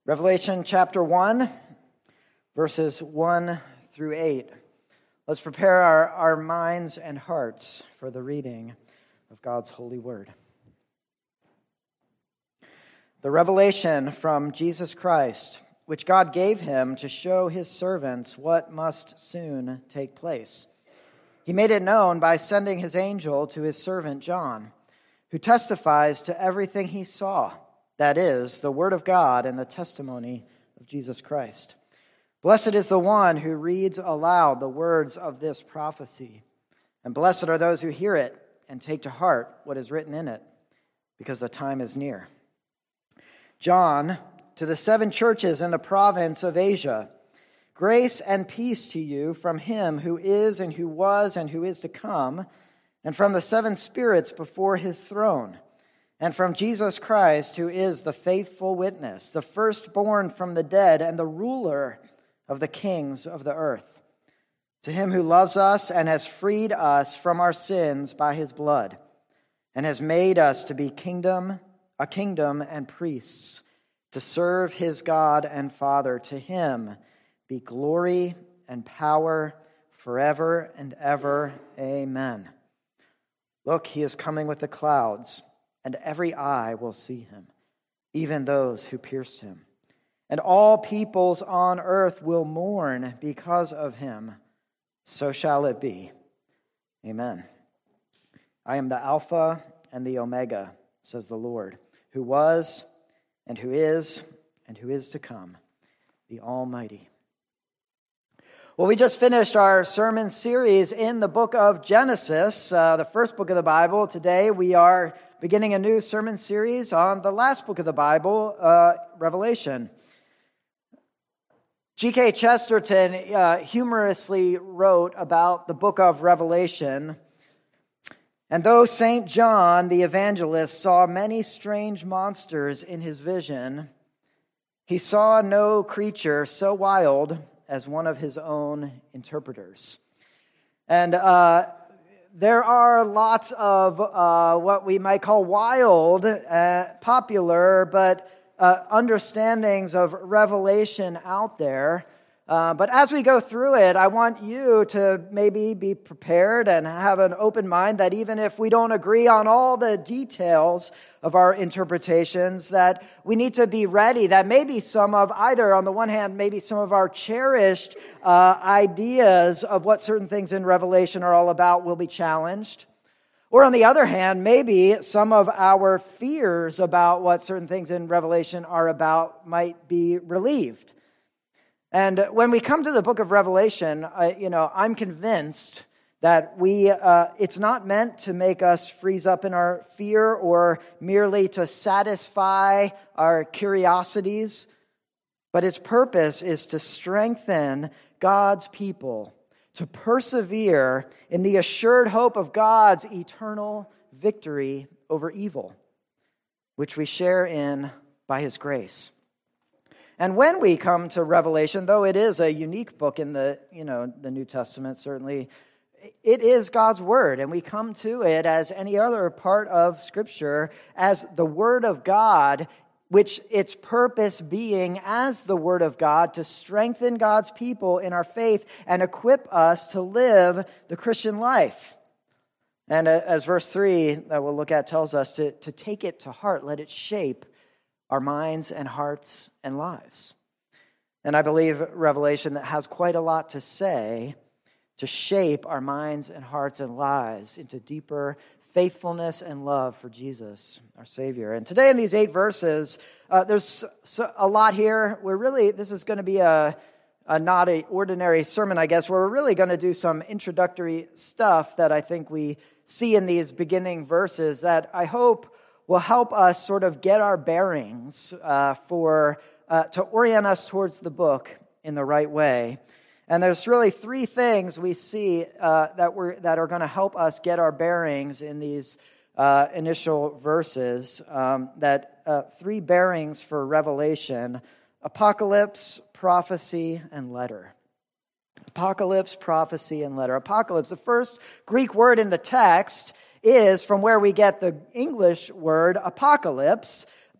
Revelation chapter 1, verses 1 through 8. Let's prepare our minds and hearts for the reading of God's holy word. The revelation from Jesus Christ, which God gave him to show his servants what must soon take place. He made it known by sending his angel to his servant John, who testifies to everything he saw. That is, the word of God and the testimony of Jesus Christ. Blessed is the one who reads aloud the words of this prophecy, and blessed are those who hear it and take to heart what is written in it, because the time is near. John, to the 7 churches in the province of Asia, grace and peace to you from him who is and who was and who is to come, and from the 7 spirits before his throne, and from Jesus Christ, who is the faithful witness, the firstborn from the dead, and the ruler of the kings of the earth. To him who loves us and has freed us from our sins by his blood, and has made us to be a kingdom and priests, to serve his God and Father. To him be glory and power forever and ever. Amen. Look, he is coming with the clouds, and every eye will see him, even those who pierced him. And all peoples on earth will mourn because of him. So shall it be. Amen. I am the Alpha and the Omega, says the Lord, who was and who is to come, the Almighty. Well, we just finished our sermon series in the book of Genesis, the first book of the Bible. Today we are beginning a new sermon series on the last book of the Bible, Revelation. G.K. Chesterton humorously wrote about the book of Revelation, and though St. John the evangelist saw many strange monsters in his vision, he saw no creature so wild as one of his own interpreters. And there are lots of what we might call wild, popular, but understandings of Revelation out there. But as we go through it, I want you to maybe be prepared and have an open mind that even if we don't agree on all the details of our interpretations, that we need to be ready, that maybe some of either, on the one hand, maybe some of our cherished ideas of what certain things in Revelation are all about will be challenged. Or on the other hand, maybe some of our fears about what certain things in Revelation are about might be relieved. And when we come to the book of Revelation, I'm convinced that it's not meant to make us freeze up in our fear or merely to satisfy our curiosities, but its purpose is to strengthen God's people, to persevere in the assured hope of God's eternal victory over evil, which we share in by his grace. And when we come to Revelation, though it is a unique book in the New Testament, certainly, it is God's word, and we come to it as any other part of Scripture as the word of God, which its purpose being as the word of God to strengthen God's people in our faith and equip us to live the Christian life. And as verse 3 that we'll look at tells us, to take it to heart, let it shape our minds and hearts and lives. And I believe Revelation has quite a lot to say to shape our minds and hearts and lives into deeper faithfulness and love for Jesus, our Savior. And today in these 8 verses, there's a lot here. This is going to be not an ordinary sermon, I guess, where we're really going to do some introductory stuff that I think we see in these beginning verses that I hope will help us sort of get our bearings to orient us towards the book in the right way. And there's really 3 things we see that are going to help us get our bearings in these initial verses. 3 bearings for Revelation: apocalypse, prophecy, and letter. Apocalypse, prophecy, and letter. Apocalypse, the first Greek word in the text, is from where we get the English word apocalypse,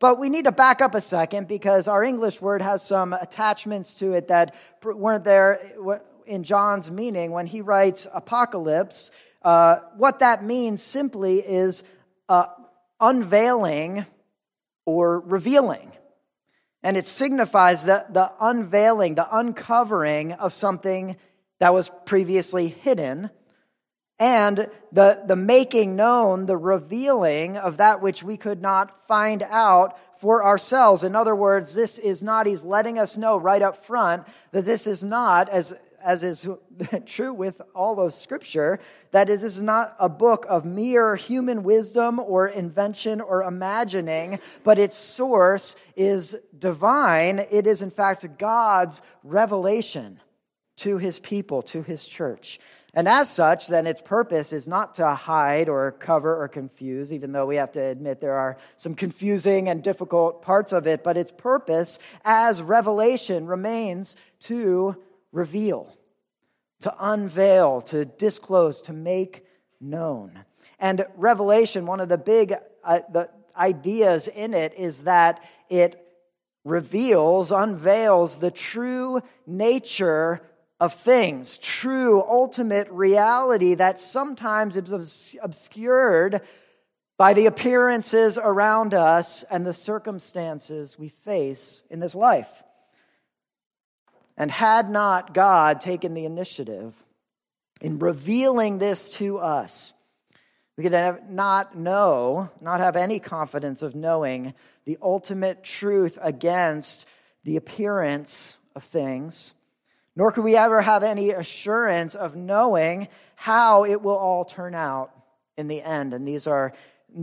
But we need to back up a second because our English word has some attachments to it that weren't there in John's meaning. When he writes apocalypse, what that means simply is unveiling or revealing. And it signifies the unveiling, the uncovering of something that was previously hidden, and the making known, the revealing of that which we could not find out for ourselves. In other words, this is not, he's letting us know right up front that this is not, as is true with all of Scripture, that this is not a book of mere human wisdom or invention or imagining, but its source is divine. It is, in fact, God's revelation to his people, to his church. And as such, then its purpose is not to hide or cover or confuse, even though we have to admit there are some confusing and difficult parts of it, but its purpose as revelation remains to reveal, to unveil, to disclose, to make known. And revelation, one of the big the ideas in it is that it reveals, unveils the true nature of things, true ultimate reality that sometimes is obscured by the appearances around us and the circumstances we face in this life. And had not God taken the initiative in revealing this to us, we could not have any confidence of knowing the ultimate truth against the appearance of things, nor could we ever have any assurance of knowing how it will all turn out in the end. And these are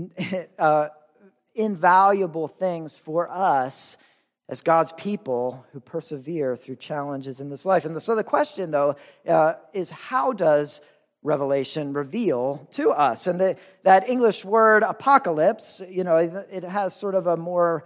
invaluable things for us as God's people who persevere through challenges in this life. And so the question, though, is how does revelation reveal to us? And that English word apocalypse, it has sort of a more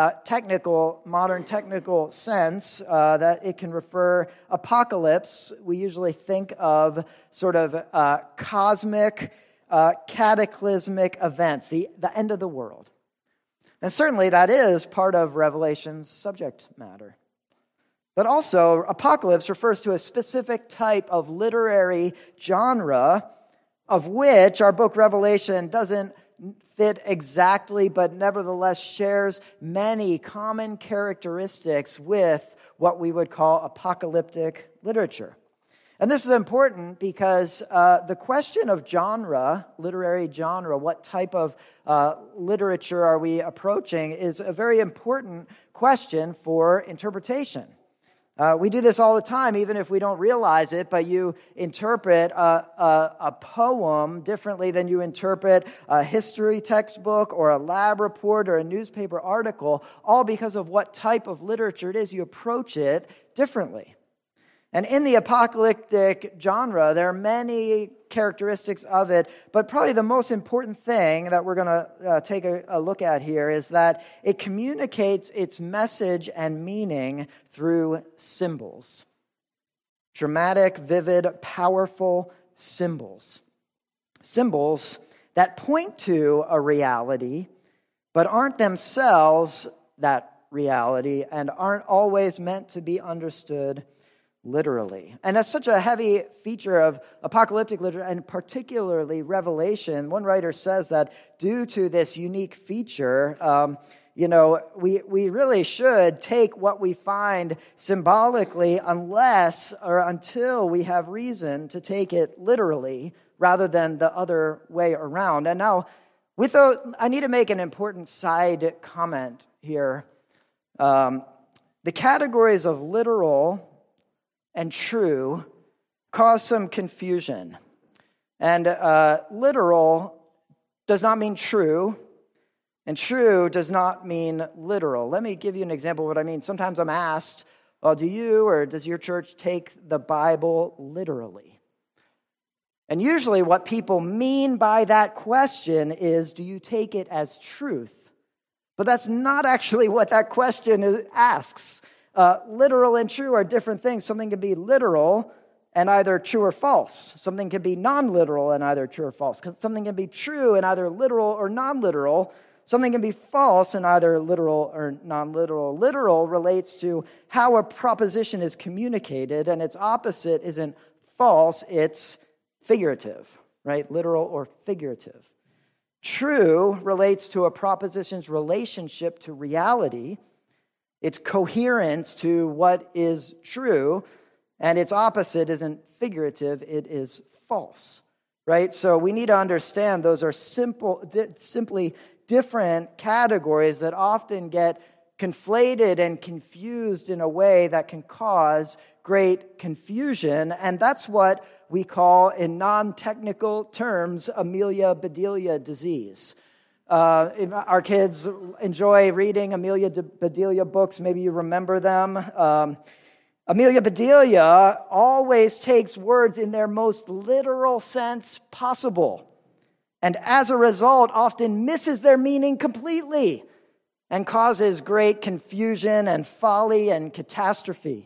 modern technical sense that it can refer. Apocalypse, we usually think of sort of cosmic, cataclysmic events, the end of the world. And certainly that is part of Revelation's subject matter. But also, apocalypse refers to a specific type of literary genre of which our book Revelation doesn't fit exactly, but nevertheless shares many common characteristics with what we would call apocalyptic literature. And this is important because the question of genre, literary genre, what type of literature are we approaching, is a very important question for interpretation. We do this all the time, even if we don't realize it, but you interpret a poem differently than you interpret a history textbook or a lab report or a newspaper article, all because of what type of literature it is. You approach it differently. And in the apocalyptic genre, there are many characteristics of it, but probably the most important thing that we're going to take a look at here is that it communicates its message and meaning through symbols. Dramatic, vivid, powerful symbols. Symbols that point to a reality, but aren't themselves that reality and aren't always meant to be understood literally. And that's such a heavy feature of apocalyptic literature, and particularly Revelation. One writer says that due to this unique feature, we really should take what we find symbolically until we have reason to take it literally rather than the other way around. And now, I need to make an important side comment here. The categories of literal and true cause some confusion. And literal does not mean true, and true does not mean literal. Let me give you an example of what I mean. Sometimes I'm asked, well, do you or does your church take the Bible literally? And usually what people mean by that question is, do you take it as truth? But that's not actually what that question asks. Literal and true are different things. Something can be literal and either true or false. Something can be non-literal and either true or false. Something can be true and either literal or non-literal. Something can be false in either literal or non-literal. Literal relates to how a proposition is communicated, and its opposite isn't false, it's figurative, right? Literal or figurative. True relates to a proposition's relationship to reality, its coherence to what is true, and its opposite isn't figurative, it is false, right? So we need to understand those are simply different categories that often get conflated and confused in a way that can cause great confusion, and that's what we call, in non-technical terms, Amelia Bedelia disease. Our kids enjoy reading Amelia Bedelia books. Maybe you remember them. Amelia Bedelia always takes words in their most literal sense possible, and as a result, often misses their meaning completely and causes great confusion and folly and catastrophe.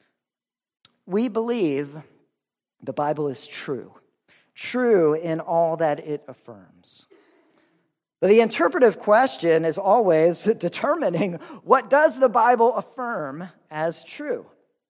We believe the Bible is true in all that it affirms. But the interpretive question is always determining, what does the Bible affirm as true?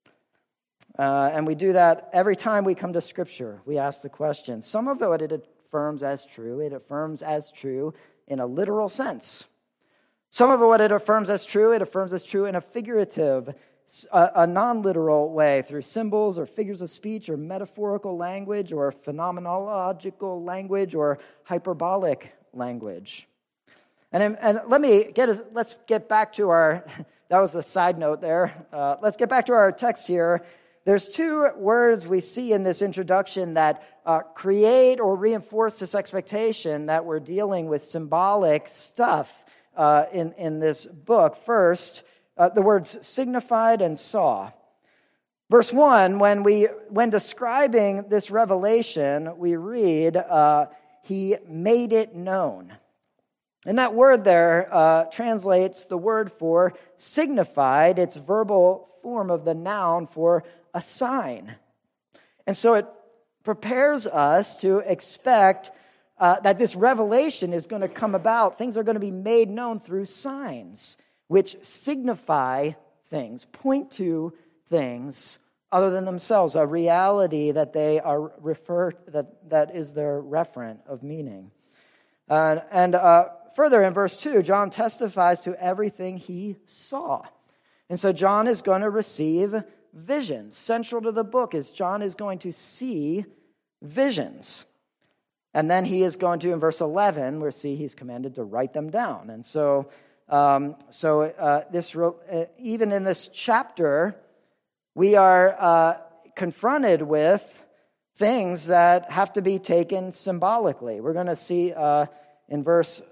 And we do that every time we come to Scripture. We ask the question. Some of what it affirms as true, it affirms as true in a literal sense. Some of what it affirms as true, it affirms as true in a figurative, a non-literal way, through symbols or figures of speech or metaphorical language or phenomenological language or hyperbolic language. And let's get back to our, that was the side note there. Let's get back to our text here. There's two words we see in this introduction that create or reinforce this expectation that we're dealing with symbolic stuff in this book. First, the words signified and saw. Verse 1, when describing this revelation, we read, he made it known. And that word there translates the word for signified. It's verbal form of the noun for a sign. And so it prepares us to expect that this revelation is going to come about. Things are going to be made known through signs, which signify things, point to things other than themselves, a reality that they are that is their referent of meaning. Further, in verse 2, John testifies to everything he saw. And so John is going to receive visions. Central to the book is John is going to see visions. And then he is going to, in verse 11, we see he's commanded to write them down. And so even in this chapter, we are confronted with things that have to be taken symbolically. We're going to see in verse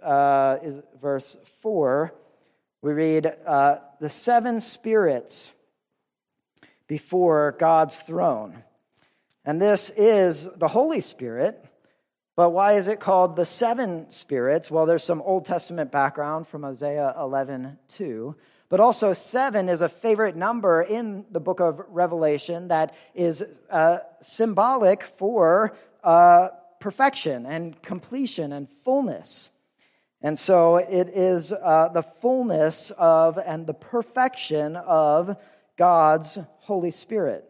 4, we read, the seven spirits before God's throne. And this is the Holy Spirit. But why is it called the seven spirits? Well, there's some Old Testament background from Isaiah 11:2. But also 7 is a favorite number in the book of Revelation that is symbolic for perfection and completion and fullness. And so it is the fullness of and the perfection of God's Holy Spirit.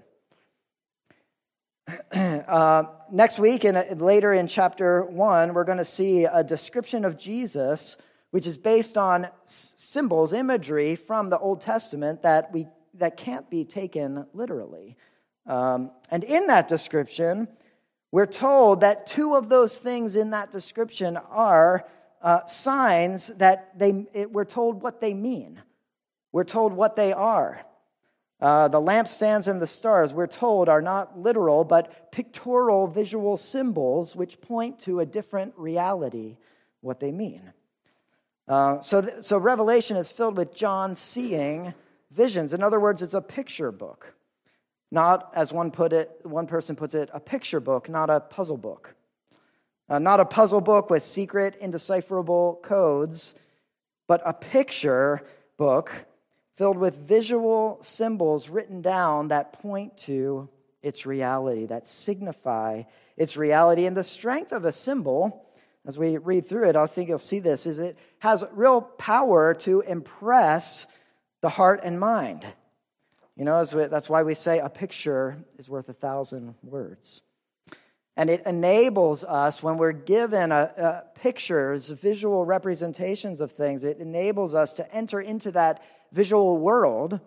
Next week, and later in chapter 1, we're going to see a description of Jesus, which is based on symbols, imagery from the Old Testament that can't be taken literally. And in that description, we're told that two of those things in that description are signs that we're told what they mean. We're told what they are. The lampstands and the stars, we're told, are not literal, but pictorial visual symbols which point to a different reality, what they mean. So Revelation is filled with John seeing visions. In other words, it's a picture book. Not, as one person puts it, a picture book, not a puzzle book. Not a puzzle book with secret, indecipherable codes, but a picture book filled with visual symbols written down that point to its reality, that signify its reality. And the strength of a symbol as we read through it, I was thinking you'll see this, is it has real power to impress the heart and mind. That's why we say a picture is worth 1,000 words. And it enables us, when we're given pictures, visual representations of things, it enables us to enter into that visual world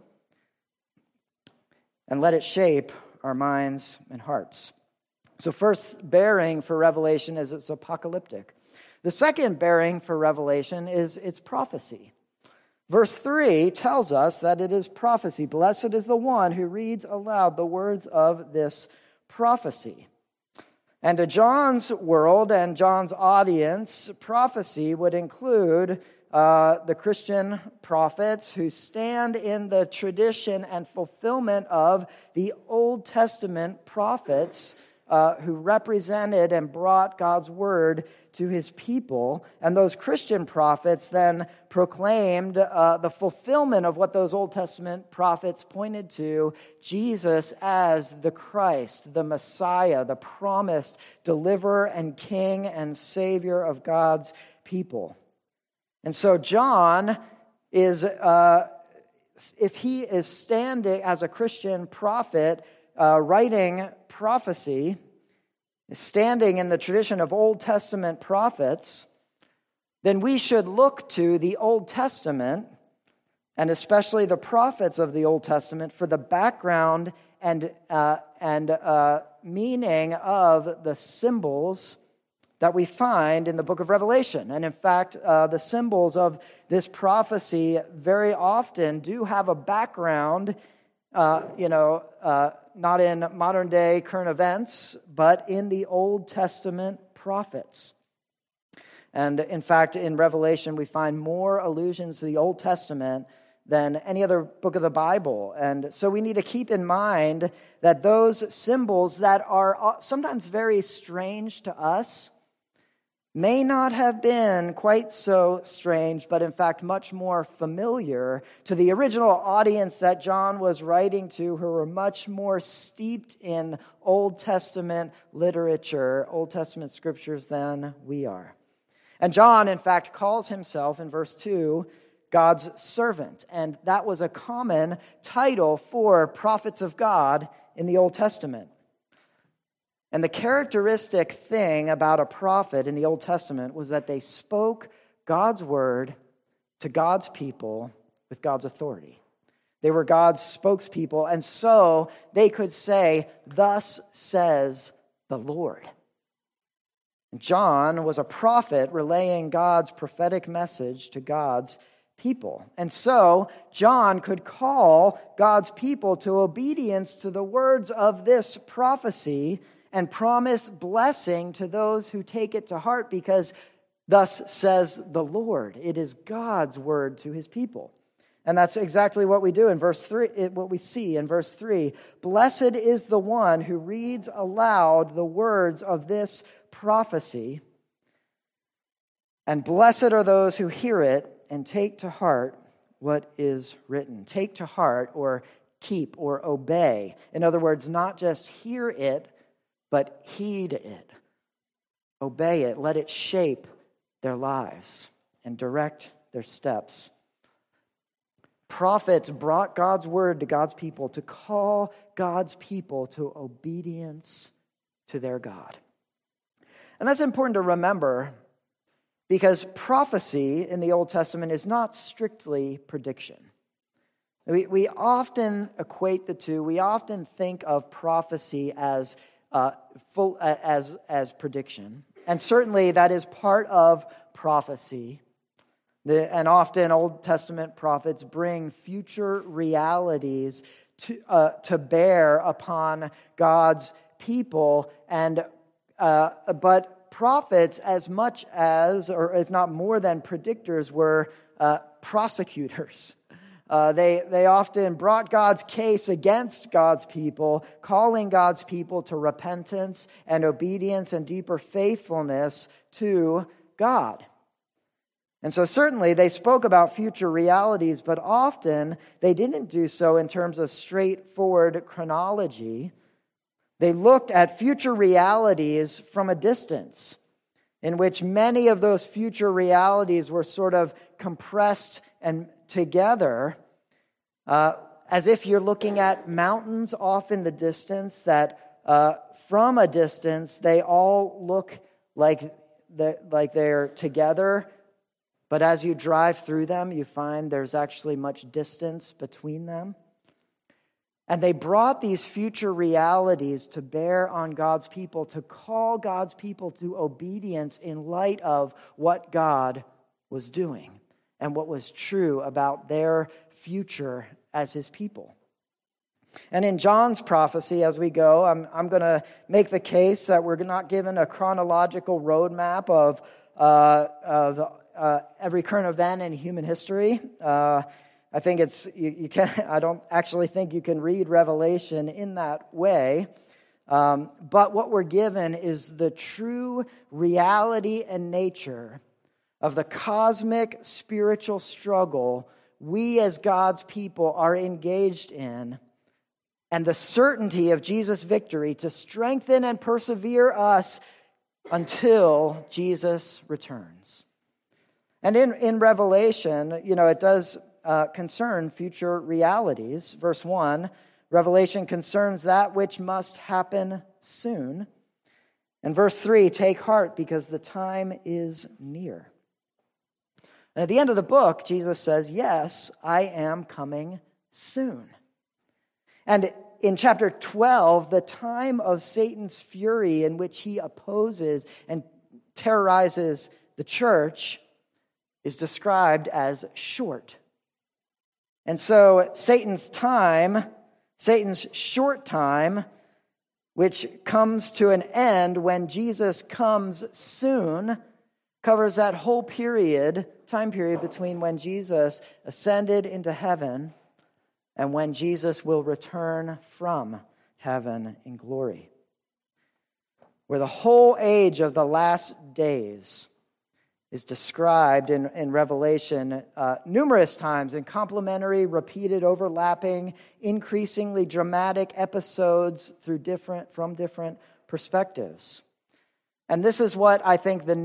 and let it shape our minds and hearts. So first bearing for Revelation is it's apocalyptic. The second bearing for Revelation is its prophecy. Verse 3 tells us that it is prophecy. Blessed is the one who reads aloud the words of this prophecy. And to John's world and John's audience, prophecy would include the Christian prophets who stand in the tradition and fulfillment of the Old Testament prophets who represented and brought God's word to his people. And those Christian prophets then proclaimed the fulfillment of what those Old Testament prophets pointed to, Jesus as the Christ, the Messiah, the promised deliverer and king and savior of God's people. And so John is, if he is standing as a Christian prophet, writing prophecy, standing in the tradition of Old Testament prophets, then we should look to the Old Testament, and especially the prophets of the Old Testament, for the background and meaning of the symbols that we find in the book of Revelation. And in fact, the symbols of this prophecy very often do have a background, not in modern day current events, but in the Old Testament prophets. And in fact, in Revelation, we find more allusions to the Old Testament than any other book of the Bible. And so we need to keep in mind that those symbols that are sometimes very strange to us may not have been quite so strange, but in fact much more familiar to the original audience that John was writing to, who were much more steeped in Old Testament literature, Old Testament scriptures than we are. And John, in fact, calls himself, in verse 2, God's servant. And that was a common title for prophets of God in the Old Testament. And the characteristic thing about a prophet in the Old Testament was that they spoke God's word to God's people with God's authority. They were God's spokespeople, and so they could say, "Thus says the Lord." And John was a prophet relaying God's prophetic message to God's people. And so John could call God's people to obedience to the words of this prophecy and promise blessing to those who take it to heart, because thus says the Lord. It is God's word to his people. And that's exactly what we do in verse 3, what we see in verse 3. Blessed is the one who reads aloud the words of this prophecy, and blessed are those who hear it and take to heart what is written. Take to heart, or keep, or obey. In other words, not just hear it, but heed it, obey it, let it shape their lives and direct their steps. Prophets brought God's word to God's people to call God's people to obedience to their God. And that's important to remember, because prophecy in the Old Testament is not strictly prediction. We often equate the two. We often think of prophecy as prediction. And certainly that is part of prophecy. And often Old Testament prophets bring future realities to bear upon God's people. But prophets, as much as, or if not more than predictors, were prosecutors. They often brought God's case against God's people, calling God's people to repentance and obedience and deeper faithfulness to God. And so certainly they spoke about future realities, but often they didn't do so in terms of straightforward chronology. They looked at future realities from a distance. in which many of those future realities were sort of compressed and together, as if you're looking at mountains off in the distance, that from a distance they all look like they're together, but as you drive through them, you find there's actually much distance between them. And they brought these future realities to bear on God's people, to call God's people to obedience in light of what God was doing and what was true about their future as his people. And in John's prophecy, as we go, I'm going to make the case that we're not given a chronological roadmap of every current event in human history. I think I don't actually think you can read Revelation in that way. But what we're given is the true reality and nature of the cosmic spiritual struggle we as God's people are engaged in, and the certainty of Jesus' victory to strengthen and persevere us until Jesus returns. And in Revelation, it does concern future realities. Verse 1, Revelation concerns that which must happen soon. And verse 3, take heart because the time is near. And at the end of the book, Jesus says, yes, I am coming soon. And in chapter 12, the time of Satan's fury in which he opposes and terrorizes the church is described as short. And so Satan's short time, which comes to an end when Jesus comes soon, covers that whole time period between when Jesus ascended into heaven and when Jesus will return from heaven in glory. Where the whole age of the last days is described in Revelation numerous times in complementary, repeated, overlapping, increasingly dramatic episodes from different perspectives. And this is what I think the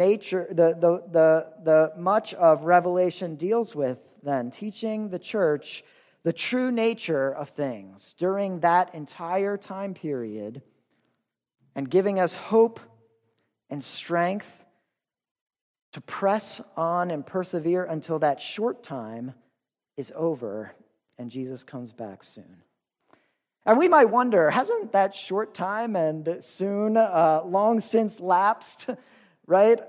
much of Revelation deals with then, teaching the church the true nature of things during that entire time period and giving us hope and strength to press on and persevere until that short time is over and Jesus comes back soon. And we might wonder, hasn't that short time and soon long since lapsed, right?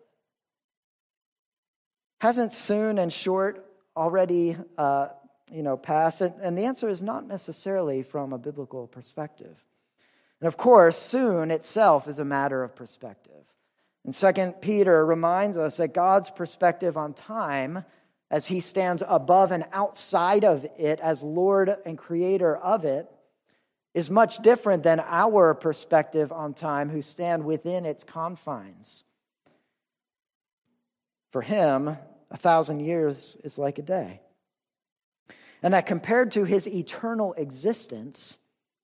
Hasn't soon and short already passed? And the answer is not necessarily from a biblical perspective. And of course, soon itself is a matter of perspective. And 2 Peter reminds us that God's perspective on time, as he stands above and outside of it as Lord and creator of it, is much different than our perspective on time, who stand within its confines. For him, 1,000 years is like a day. And that compared to his eternal existence,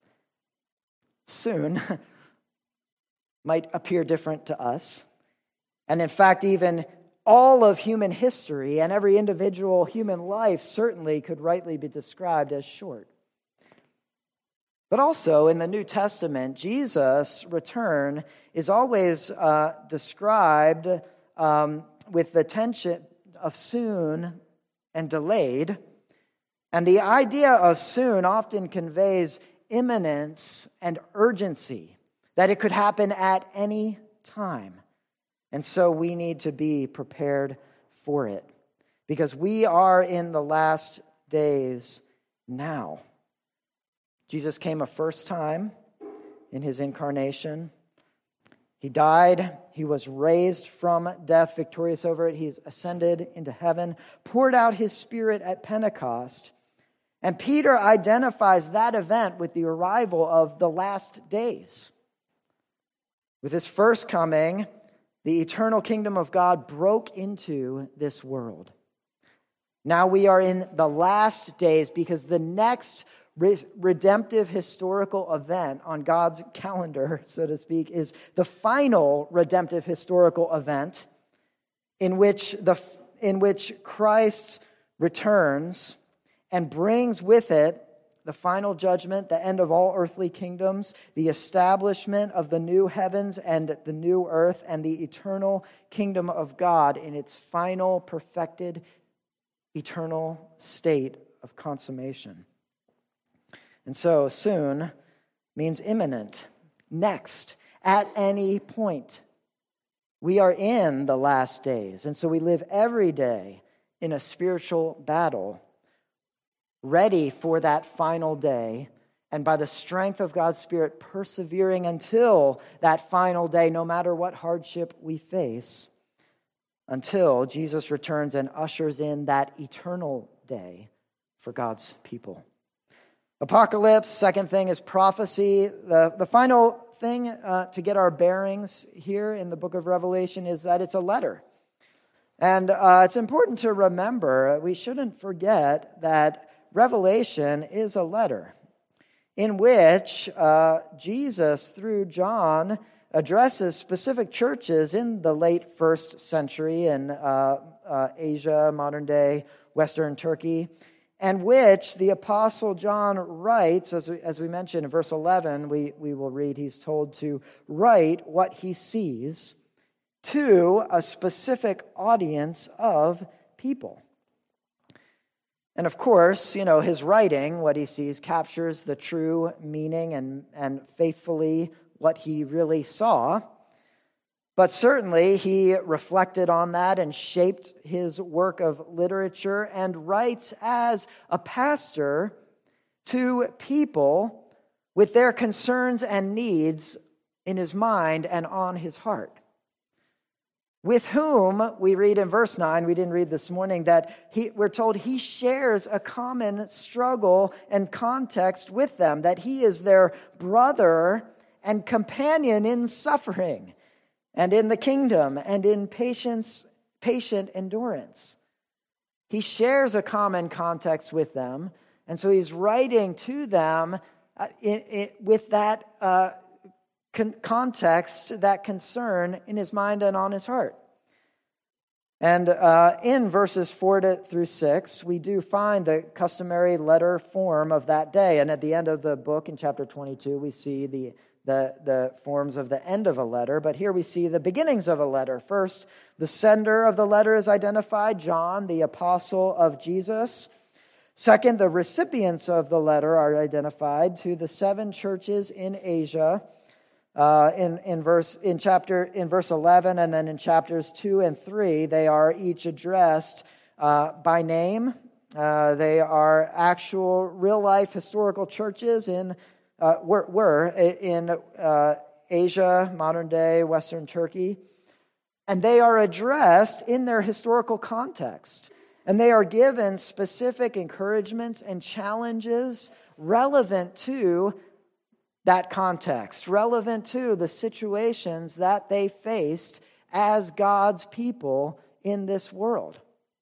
soon might appear different to us. And in fact, even all of human history and every individual human life certainly could rightly be described as short. But also in the New Testament, Jesus' return is always described with the tension of soon and delayed. And the idea of soon often conveys imminence and urgency, that it could happen at any time. And so we need to be prepared for it, because we are in the last days now. Jesus came a first time in his incarnation. He died. He was raised from death, victorious over it. He's ascended into heaven, poured out his Spirit at Pentecost. And Peter identifies that event with the arrival of the last days. With his first coming, the eternal kingdom of God broke into this world. Now we are in the last days because the next redemptive historical event on God's calendar, so to speak, is the final redemptive historical event in which Christ returns and brings with it the final judgment, the end of all earthly kingdoms, the establishment of the new heavens and the new earth, and the eternal kingdom of God in its final, perfected, eternal state of consummation. And so soon means imminent, next, at any point. We are in the last days, and so we live every day in a spiritual battle, ready for that final day, and by the strength of God's Spirit, persevering until that final day, no matter what hardship we face, until Jesus returns and ushers in that eternal day for God's people. Apocalypse, second thing is prophecy. The final thing to get our bearings here in the book of Revelation is that it's a letter. And it's important to remember, we shouldn't forget that Revelation is a letter in which Jesus, through John, addresses specific churches in the late first century in Asia, modern-day Western Turkey, and which the Apostle John writes, as we mentioned in verse 11, we will read, he's told to write what he sees to a specific audience of people. And of course, his writing, what he sees, captures the true meaning and faithfully what he really saw. But certainly he reflected on that and shaped his work of literature and writes as a pastor to people with their concerns and needs in his mind and on his heart. With whom, we read in verse 9, we didn't read this morning, that we're told he shares a common struggle and context with them, that he is their brother and companion in suffering and in the kingdom and in patient endurance. He shares a common context with them, and so he's writing to them with that context, that concern in his mind and on his heart. And in verses 4 through 6, we do find the customary letter form of that day. And at the end of the book, in chapter 22, we see the forms of the end of a letter. But here we see the beginnings of a letter. First, the sender of the letter is identified, John, the apostle of Jesus. Second, the recipients of the letter are identified to the 7 churches in Asia. In verse 11, and then in chapters 2 and 3, they are each addressed by name. They are actual, real-life historical churches were in Asia, modern-day Western Turkey, and they are addressed in their historical context, and they are given specific encouragements and challenges relevant to that context, relevant to the situations that they faced as God's people in this world.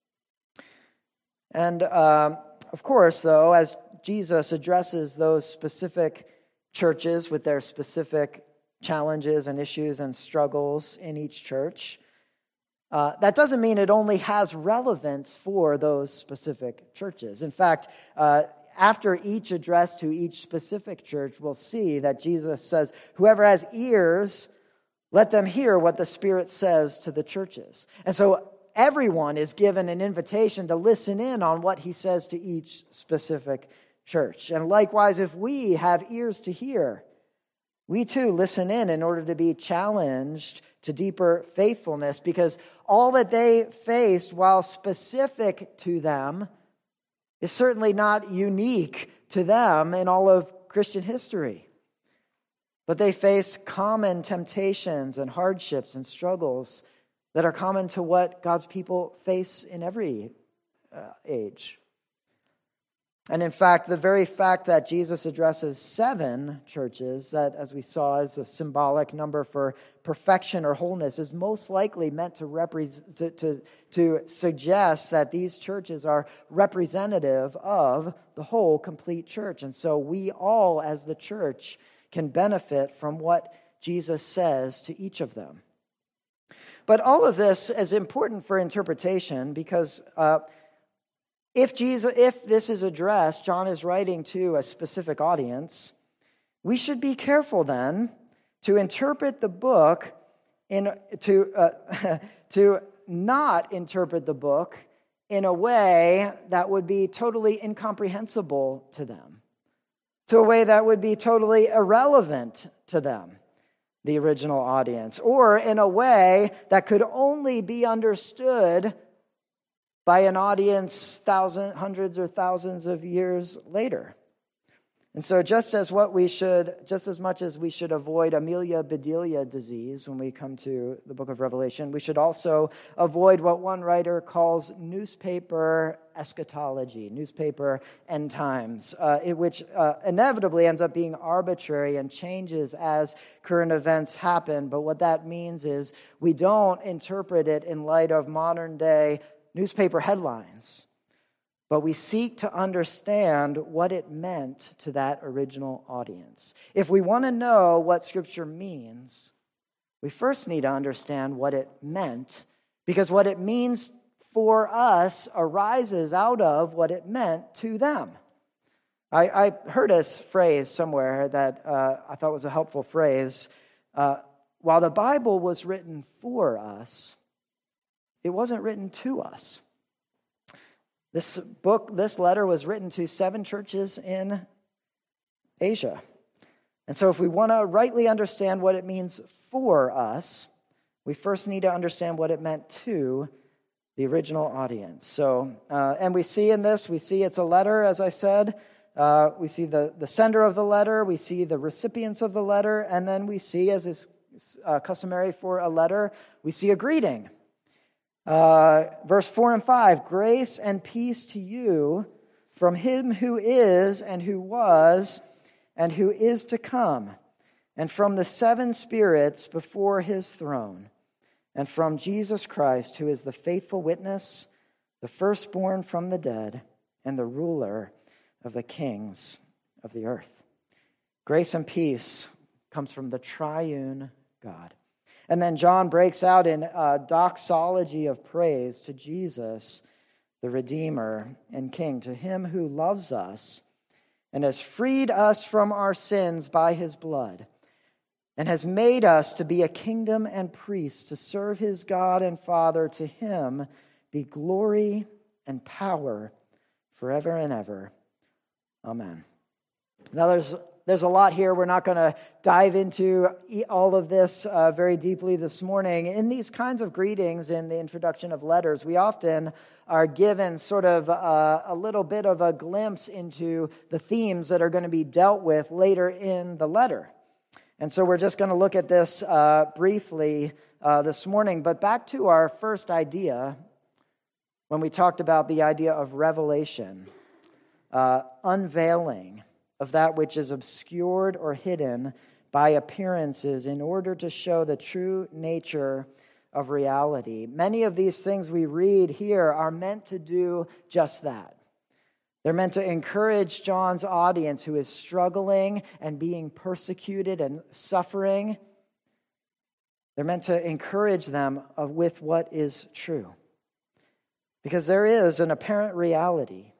And of course, though, as Jesus addresses those specific churches with their specific challenges and issues and struggles in each church, that doesn't mean it only has relevance for those specific churches. In fact, after each address to each specific church, we'll see that Jesus says, whoever has ears, let them hear what the Spirit says to the churches. And so everyone is given an invitation to listen in on what he says to each specific church. And likewise, if we have ears to hear, we too listen in order to be challenged to deeper faithfulness, because all that they faced, while specific to them, is certainly not unique to them in all of Christian history. But they faced common temptations and hardships and struggles that are common to what God's people face in every age. And in fact, the very fact that Jesus addresses 7 churches, that, as we saw, is a symbolic number for perfection or wholeness is most likely meant to suggest that these churches are representative of the whole complete church. And so we all as the church can benefit from what Jesus says to each of them. But all of this is important for interpretation because if this is addressed, John is writing to a specific audience, we should be careful then to interpret the book to not interpret the book in a way that would be totally incomprehensible to them, to a way that would be totally irrelevant to them, the original audience, or in a way that could only be understood by an audience hundreds or thousands of years later. And so just as much as we should avoid Amelia Bedelia disease when we come to the book of Revelation, we should also avoid what one writer calls newspaper eschatology, newspaper end times, which inevitably ends up being arbitrary and changes as current events happen. But what that means is we don't interpret it in light of modern day newspaper headlines, but we seek to understand what it meant to that original audience. If we want to know what Scripture means, we first need to understand what it meant, because what it means for us arises out of what it meant to them. I heard a phrase somewhere that I thought was a helpful phrase. While the Bible was written for us, it wasn't written to us. This letter was written to 7 churches in Asia. And so if we want to rightly understand what it means for us, we first need to understand what it meant to the original audience. So, and we see it's a letter, as I said. We see the sender of the letter, we see the recipients of the letter, and then we see, as is customary for a letter, we see a greeting. Verse 4 and 5, grace and peace to you from him who is and who was and who is to come, and from the 7 spirits before his throne, and from Jesus Christ, who is the faithful witness, the firstborn from the dead, and the ruler of the kings of the earth. Grace and peace comes from the triune God. And then John breaks out in a doxology of praise to Jesus, the Redeemer and King, to him who loves us and has freed us from our sins by his blood, and has made us to be a kingdom and priests to serve his God and Father. To him be glory and power forever and ever. Amen. Now there's a lot here. We're not going to dive into all of this very deeply this morning. In these kinds of greetings in the introduction of letters, we often are given sort of a little bit of a glimpse into the themes that are going to be dealt with later in the letter. And so we're just going to look at this briefly this morning. But back to our first idea, when we talked about the idea of revelation, unveiling of that which is obscured or hidden by appearances in order to show the true nature of reality. Many of these things we read here are meant to do just that. They're meant to encourage John's audience who is struggling and being persecuted and suffering. They're meant to encourage them with what is true. Because there is an apparent reality,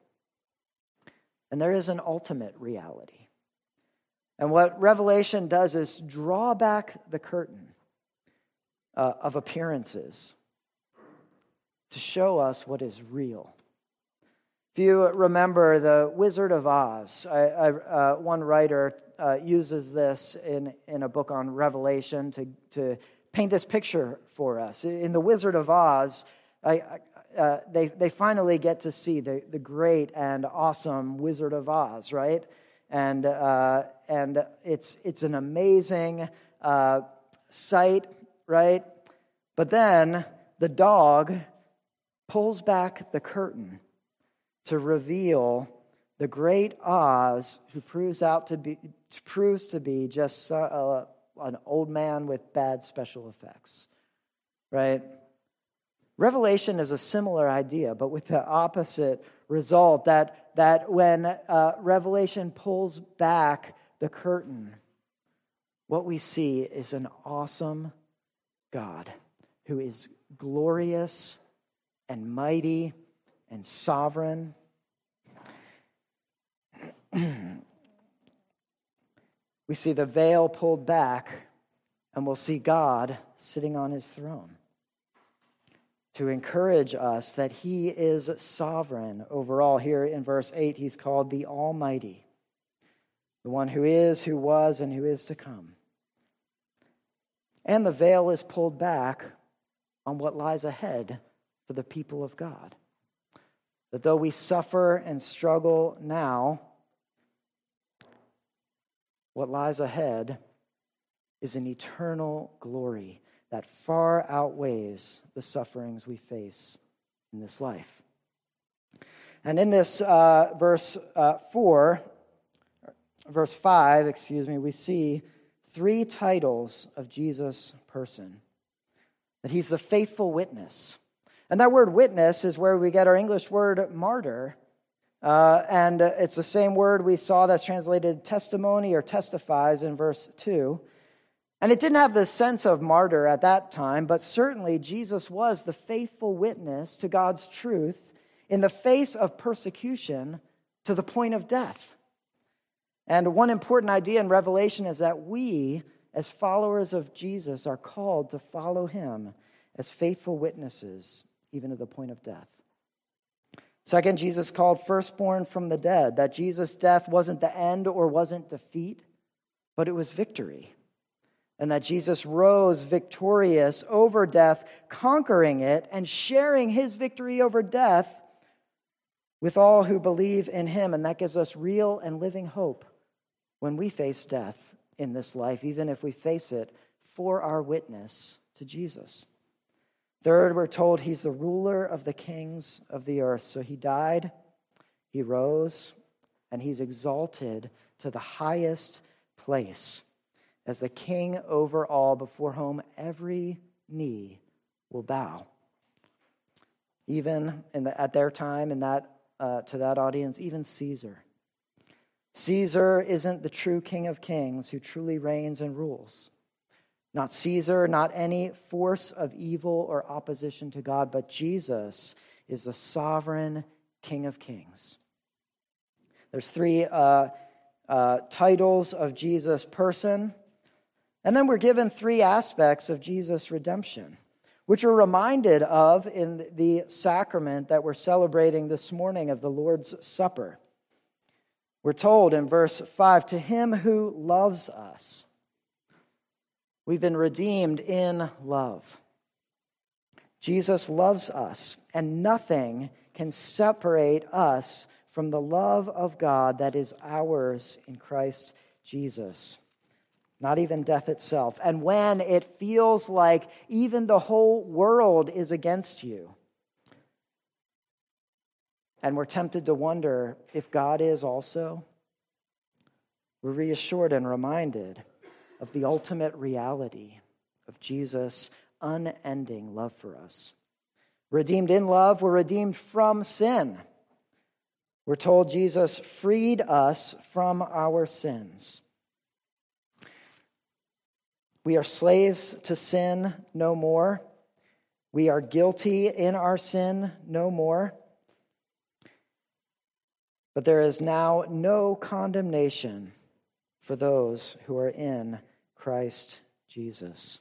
and there is an ultimate reality. And what Revelation does is draw back the curtain of appearances to show us what is real. If you remember the Wizard of Oz, one writer uses this in a book on Revelation to paint this picture for us. In the Wizard of Oz, they finally get to see the great and awesome Wizard of Oz, right? And it's an amazing sight, right? But then the dog pulls back the curtain to reveal the great Oz, who proves to be just a an old man with bad special effects, right? Revelation is a similar idea, but with the opposite result, that when Revelation pulls back the curtain, what we see is an awesome God who is glorious and mighty and sovereign. We see the veil pulled back, and we'll see God sitting on his throne to encourage us that he is sovereign over all. Here in verse 8, he's called the Almighty, the one who is, who was, and who is to come. And the veil is pulled back on what lies ahead for the people of God. That though we suffer and struggle now, what lies ahead is an eternal glory that far outweighs the sufferings we face in this life. And in this verse 5, we see three titles of Jesus' person. That he's the faithful witness. And that word witness is where we get our English word martyr. And it's the same word we saw that's translated testimony or testifies in verse 2. And it didn't have the sense of martyr at that time, but certainly Jesus was the faithful witness to God's truth in the face of persecution to the point of death. And one important idea in Revelation is that we, as followers of Jesus, are called to follow him as faithful witnesses, even to the point of death. Second, Jesus called firstborn from the dead, that Jesus' death wasn't the end or wasn't defeat, but it was victory. And that Jesus rose victorious over death, conquering it and sharing his victory over death with all who believe in him. And that gives us real and living hope when we face death in this life, even if we face it for our witness to Jesus. Third, we're told he's the ruler of the kings of the earth. So he died, he rose, and he's exalted to the highest place as the king over all, before whom every knee will bow. Even at their time, to that audience, even Caesar. Caesar isn't the true King of Kings who truly reigns and rules. Not Caesar, not any force of evil or opposition to God, but Jesus is the sovereign King of Kings. There's three titles of Jesus' person. And then we're given three aspects of Jesus' redemption, which we're reminded of in the sacrament that we're celebrating this morning of the Lord's Supper. We're told in verse 5, to him who loves us. We've been redeemed in love. Jesus loves us, and nothing can separate us from the love of God that is ours in Christ Jesus. Not even death itself. And when it feels like even the whole world is against you, and we're tempted to wonder if God is also, we're reassured and reminded of the ultimate reality of Jesus' unending love for us. Redeemed in love, we're redeemed from sin. We're told Jesus freed us from our sins. We are slaves to sin no more. We are guilty in our sin no more. But there is now no condemnation for those who are in Christ Jesus.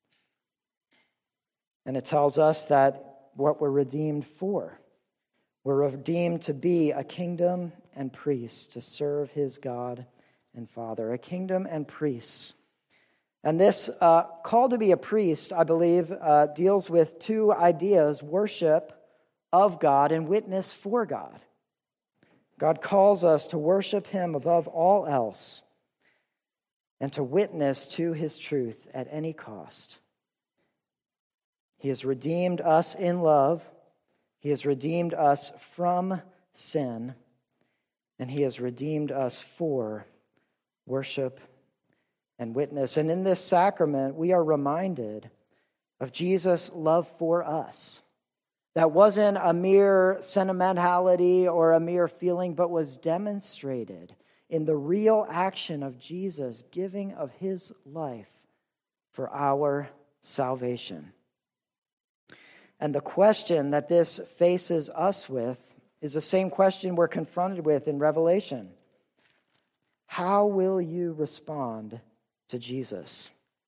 And it tells us that what we're redeemed for. We're redeemed to be a kingdom and priests, to serve his God and Father. A kingdom and priests. And this call to be a priest, I believe, deals with two ideas: worship of God and witness for God. God calls us to worship him above all else and to witness to his truth at any cost. He has redeemed us in love. He has redeemed us from sin. And he has redeemed us for worship and witness. And in this sacrament, we are reminded of Jesus' love for us. That wasn't a mere sentimentality or a mere feeling, but was demonstrated in the real action of Jesus giving of his life for our salvation. And the question that this faces us with is the same question we're confronted with in Revelation. How will you respond to Jesus?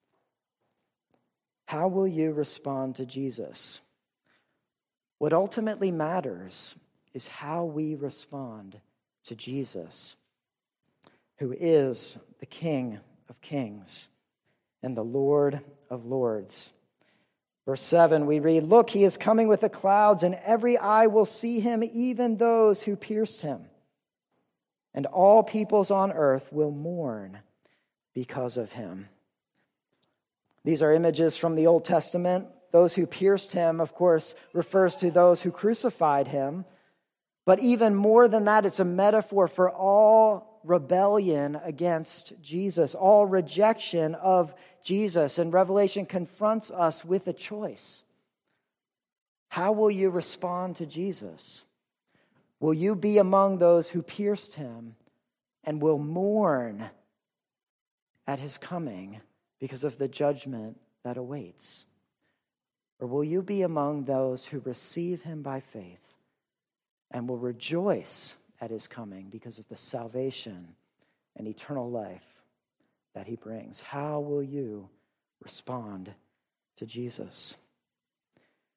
How will you respond to Jesus? What ultimately matters is how we respond to Jesus, who is the King of Kings and the Lord of Lords. Verse 7, we read, "Look, he is coming with the clouds, and every eye will see him, even those who pierced him. And all peoples on earth will mourn because of him." These are images from the Old Testament. Those who pierced him, of course, refers to those who crucified him. But even more than that, it's a metaphor for all rebellion against Jesus, all rejection of Jesus. And Revelation confronts us with a choice. How will you respond to Jesus? Will you be among those who pierced him and will mourn at his coming because of the judgment that awaits? Or will you be among those who receive him by faith and will rejoice at his coming because of the salvation and eternal life that he brings? How will you respond to Jesus?